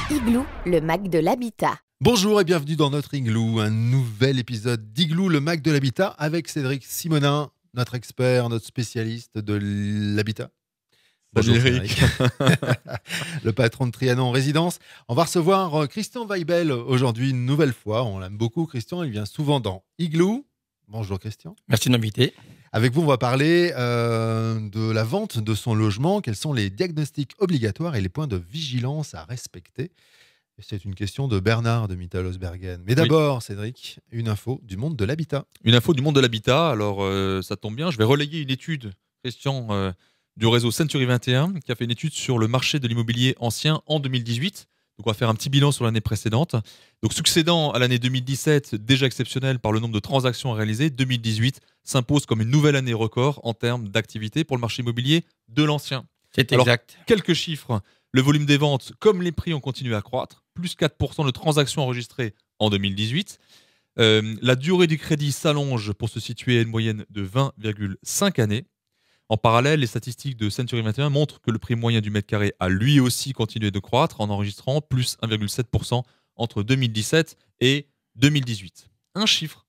Igloo, le Mac de l'habitat. Bonjour et bienvenue dans notre Igloo, un nouvel épisode d'Igloo, le Mac de l'habitat, avec Cédric Simonin, notre expert, notre spécialiste de l'habitat. Bonjour Salut Eric. Le patron de Trianon Résidence. On va recevoir Christian Weibel aujourd'hui une nouvelle fois. On l'aime beaucoup, Christian. Il vient souvent dans Igloo. Bonjour Christian. Merci de m'inviter. Avec vous, on va parler de la vente de son logement. Quels sont les diagnostics obligatoires et les points de vigilance à respecter? Et c'est une question de Bernard de Mittelhausbergen. Mais d'abord, Cédric, une info du monde de l'habitat. Une info du monde de l'habitat. Alors, ça tombe bien, je vais relayer une étude, Christian, du réseau Century 21, qui a fait une étude sur le marché de l'immobilier ancien en 2018. Donc, on va faire un petit bilan sur l'année précédente. Donc, succédant à l'année 2017, déjà exceptionnelle par le nombre de transactions réalisées, 2018 s'impose comme une nouvelle année record en termes d'activité pour le marché immobilier de l'ancien. C'est Alors, exact. quelques chiffres. Le volume des ventes, comme les prix, ont continué à croître. Plus 4% de transactions enregistrées en 2018. La durée du crédit s'allonge pour se situer à une moyenne de 20,5 années. En parallèle, les statistiques de Century 21 montrent que le prix moyen du mètre carré a lui aussi continué de croître en enregistrant plus 1,7% entre 2017 et 2018. Un chiffre.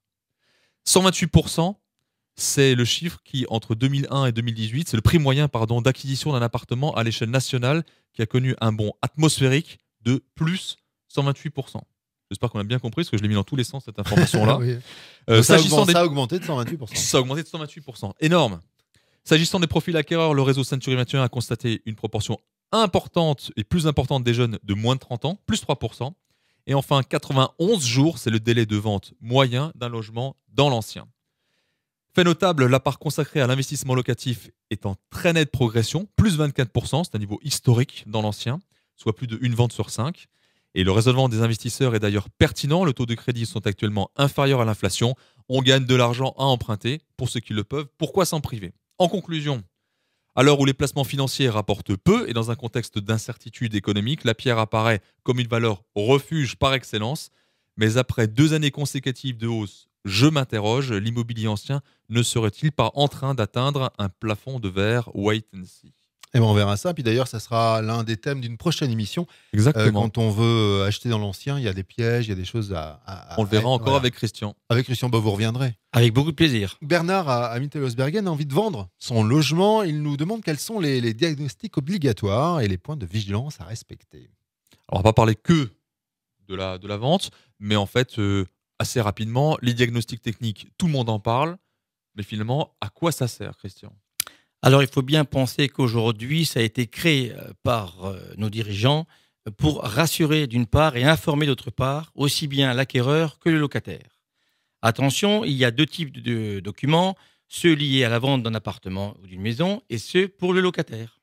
128%, c'est le chiffre qui, entre 2001 et 2018, c'est le prix moyen d'acquisition d'un appartement à l'échelle nationale qui a connu un bond atmosphérique de plus 128%. J'espère qu'on a bien compris, parce que je l'ai mis dans tous les sens, cette information-là. Oui. Ça S'agissant a augmenté de 128%. Ça a augmenté de 128%. Énorme. S'agissant des profils acquéreurs, le réseau Century 21 a constaté une proportion importante et plus importante des jeunes de moins de 30 ans, plus 3%. Et enfin, 91 jours, c'est le délai de vente moyen d'un logement dans l'ancien. Fait notable, la part consacrée à l'investissement locatif est en très nette progression, plus 24%, c'est un niveau historique dans l'ancien, soit plus d'une vente sur 5. Et le raisonnement des investisseurs est d'ailleurs pertinent, le taux de crédit sont actuellement inférieurs à l'inflation, on gagne de l'argent à emprunter, pour ceux qui le peuvent, pourquoi s'en priver? En conclusion, à l'heure où les placements financiers rapportent peu et dans un contexte d'incertitude économique, la pierre apparaît comme une valeur refuge par excellence. Mais après 2 années consécutives de hausse, je m'interroge, l'immobilier ancien ne serait-il pas en train d'atteindre un plafond de verre? Wait and see. Et on verra ça. Puis d'ailleurs, ça sera l'un des thèmes d'une prochaine émission. Exactement. Quand on veut acheter dans l'ancien, il y a des pièges, il y a des choses On le verra encore voilà. avec Christian. Avec Christian, vous reviendrez. Avec beaucoup de plaisir. Bernard à Mittelhausbergen a envie de vendre son logement. Il nous demande quels sont les diagnostics obligatoires et les points de vigilance à respecter. Alors, on va pas parler que de la vente, mais en fait, assez rapidement, les diagnostics techniques, tout le monde en parle, mais finalement, à quoi ça sert, Christian? Alors, il faut bien penser qu'aujourd'hui, ça a été créé par nos dirigeants pour rassurer d'une part et informer d'autre part, aussi bien l'acquéreur que le locataire. Attention, il y a 2 types de documents, ceux liés à la vente d'un appartement ou d'une maison et ceux pour le locataire.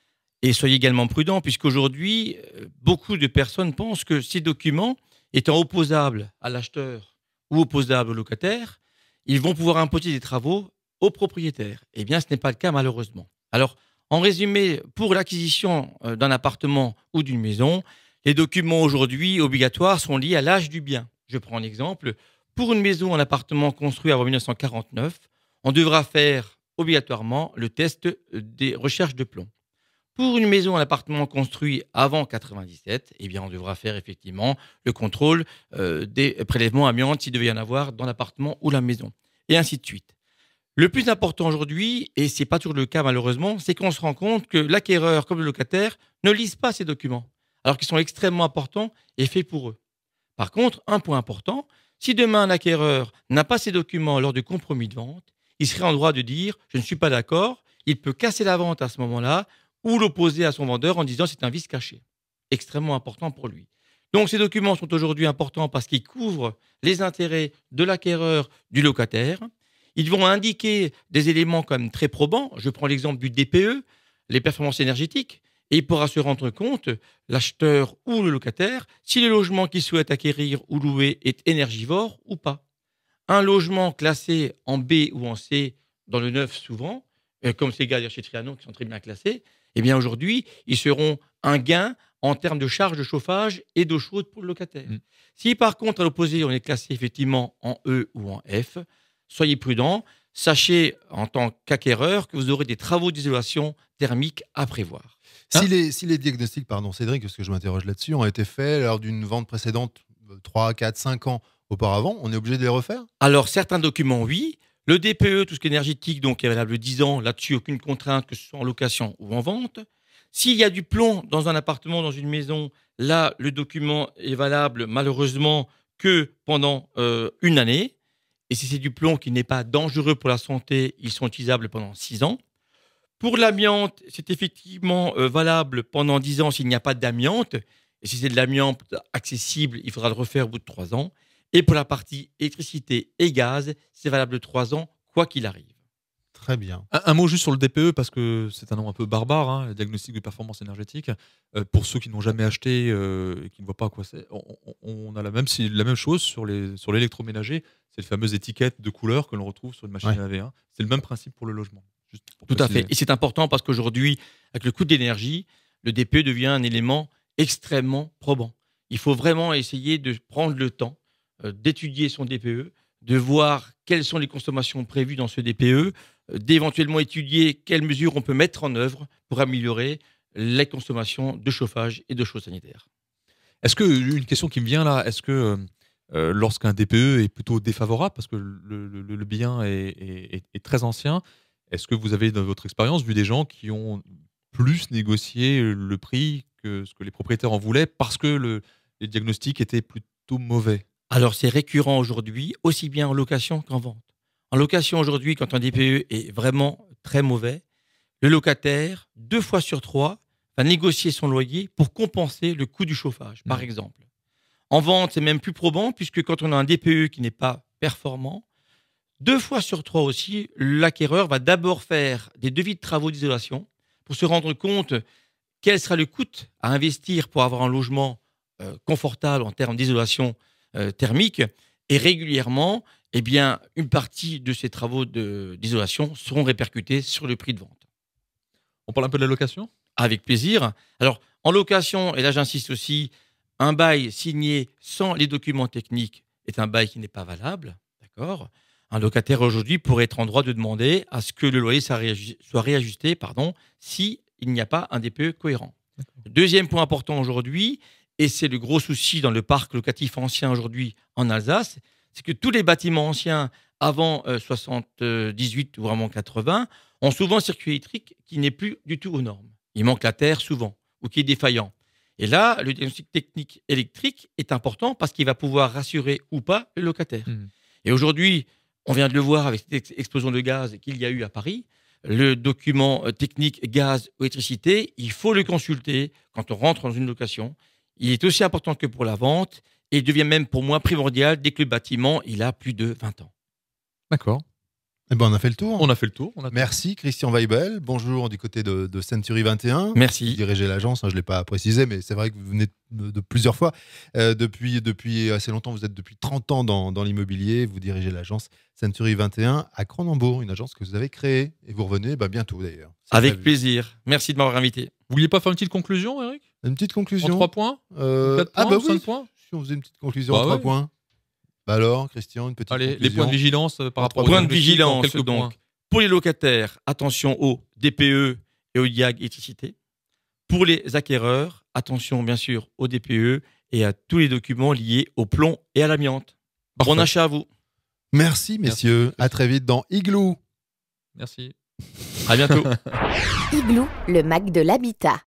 Et soyez également prudents, puisqu'aujourd'hui, beaucoup de personnes pensent que ces documents, étant opposables à l'acheteur ou opposables au locataire, ils vont pouvoir imposer des travaux au propriétaire. Eh bien, ce n'est pas le cas malheureusement. Alors, en résumé, pour l'acquisition d'un appartement ou d'une maison, les documents aujourd'hui obligatoires sont liés à l'âge du bien. Je prends un exemple. Pour une maison ou un appartement construit avant 1949, on devra faire obligatoirement le test des recherches de plomb. Pour une maison ou un appartement construit avant 97, eh bien, on devra faire effectivement le contrôle des prélèvements amiantes s'il devait y en avoir dans l'appartement ou la maison, et ainsi de suite. Le plus important aujourd'hui, et ce n'est pas toujours le cas malheureusement, c'est qu'on se rend compte que l'acquéreur comme le locataire ne lisent pas ces documents, alors qu'ils sont extrêmement importants et faits pour eux. Par contre, un point important, si demain un acquéreur n'a pas ces documents lors du compromis de vente, il serait en droit de dire « je ne suis pas d'accord », il peut casser la vente à ce moment-là ou l'opposer à son vendeur en disant « c'est un vice caché ». Extrêmement important pour lui. Donc ces documents sont aujourd'hui importants parce qu'ils couvrent les intérêts de l'acquéreur, du locataire. Ils vont indiquer des éléments quand même très probants. Je prends l'exemple du DPE, les performances énergétiques, et il pourra se rendre compte, l'acheteur ou le locataire, si le logement qu'il souhaite acquérir ou louer est énergivore ou pas. Un logement classé en B ou en C, dans le neuf souvent, comme ces gars chez Trianon qui sont très bien classés, eh bien aujourd'hui, ils seront un gain en termes de charges de chauffage et d'eau chaude pour le locataire. Si par contre, à l'opposé, on est classé effectivement en E ou en F, soyez prudents. Sachez, en tant qu'acquéreur, que vous aurez des travaux d'isolation thermique à prévoir. Si les diagnostics, pardon Cédric, parce que je m'interroge là-dessus, ont été faits lors d'une vente précédente 3, 4, 5 ans auparavant, on est obligé de les refaire? Alors, certains documents, oui. Le DPE, tout ce qui est énergétique, donc est valable 10 ans. Là-dessus, aucune contrainte, que ce soit en location ou en vente. S'il y a du plomb dans un appartement, dans une maison, là, le document est valable malheureusement que pendant une année. Et si c'est du plomb qui n'est pas dangereux pour la santé, ils sont utilisables pendant 6 ans. Pour l'amiante, c'est effectivement valable pendant 10 ans s'il n'y a pas d'amiante. Et si c'est de l'amiante accessible, il faudra le refaire au bout de 3 ans. Et pour la partie électricité et gaz, c'est valable 3 ans, quoi qu'il arrive. Très bien. Un mot juste sur le DPE, parce que c'est un nom un peu barbare, hein, le diagnostic de performance énergétique. Pour ceux qui n'ont jamais acheté et qui ne voient pas à quoi c'est, on a la même chose sur l'électroménager. C'est les fameuses étiquettes de couleur que l'on retrouve sur une machine à laver. Hein. C'est le même principe pour le logement. Juste pour Tout à préciser. fait. Et c'est important parce qu'aujourd'hui, avec le coût de l'énergie, le DPE devient un élément extrêmement probant. Il faut vraiment essayer de prendre le temps d'étudier son DPE, de voir quelles sont les consommations prévues dans ce DPE, d'éventuellement étudier quelles mesures on peut mettre en œuvre pour améliorer les consommations de chauffage et de chauds sanitaires. Est-ce que, une question qui me vient là, est-ce que lorsqu'un DPE est plutôt défavorable, parce que le bien est très ancien, est-ce que vous avez, dans votre expérience, vu des gens qui ont plus négocié le prix que ce que les propriétaires en voulaient parce que les diagnostics étaient plutôt mauvais? Alors, c'est récurrent aujourd'hui, aussi bien en location qu'en vente. En location aujourd'hui, quand un DPE est vraiment très mauvais, le locataire, 2 fois sur 3, va négocier son loyer pour compenser le coût du chauffage, par exemple. En vente, c'est même plus probant, puisque quand on a un DPE qui n'est pas performant, 2 fois sur 3 aussi, l'acquéreur va d'abord faire des devis de travaux d'isolation pour se rendre compte quel sera le coût à investir pour avoir un logement confortable en termes d'isolation thermique. Et régulièrement, eh bien, une partie de ces travaux d'isolation seront répercutés sur le prix de vente. On parle un peu de la location? Avec plaisir. Alors, en location, et là j'insiste aussi, un bail signé sans les documents techniques est un bail qui n'est pas valable. D'accord ? Un locataire aujourd'hui pourrait être en droit de demander à ce que le loyer soit réajusté s'il n'y a pas un DPE cohérent. Deuxième point important aujourd'hui, et c'est le gros souci dans le parc locatif ancien aujourd'hui en Alsace, c'est que tous les bâtiments anciens avant 78 ou vraiment 80 ont souvent un circuit électrique qui n'est plus du tout aux normes. Il manque la terre souvent, ou qui est défaillant. Et là, le diagnostic technique électrique est important parce qu'il va pouvoir rassurer ou pas le locataire. Et aujourd'hui, on vient de le voir avec cette explosion de gaz qu'il y a eu à Paris, le document technique gaz ou électricité, il faut le consulter quand on rentre dans une location. Il est aussi important que pour la vente et il devient même pour moi primordial dès que le bâtiment il a plus de 20 ans. D'accord. Eh ben, on a fait le tour. On a fait le tour. Merci Christian Weibel. Bonjour du côté de Century 21. Merci. Vous dirigez l'agence, je ne l'ai pas précisé, mais c'est vrai que vous venez de plusieurs fois. Depuis assez longtemps, vous êtes depuis 30 ans dans l'immobilier. Vous dirigez l'agence Century 21 à Cronenbourg, une agence que vous avez créée. Et vous revenez bientôt d'ailleurs. C'est Avec prévu. plaisir. Merci de m'avoir invité. Vous vouliez pas faire une petite conclusion, Eric? Une petite En conclusion 3 points? 4 points? Ah bah oui, 5 points? si on faisait une petite conclusion Bah en 3 ouais. points. Bah alors, Christian, une petite Allez, conclusion. les points de vigilance par rapport au Point de diagnostic, en vigilance, quelques points. donc. Pour les locataires, attention au DPE et au diag électricité. Pour les acquéreurs, attention bien sûr au DPE et à tous les documents liés au plomb et à l'amiante. Bon Parfait. achat à vous. Merci messieurs. Merci. À très vite dans Igloo. Merci. À bientôt. Igloo, le Mac de l'habitat.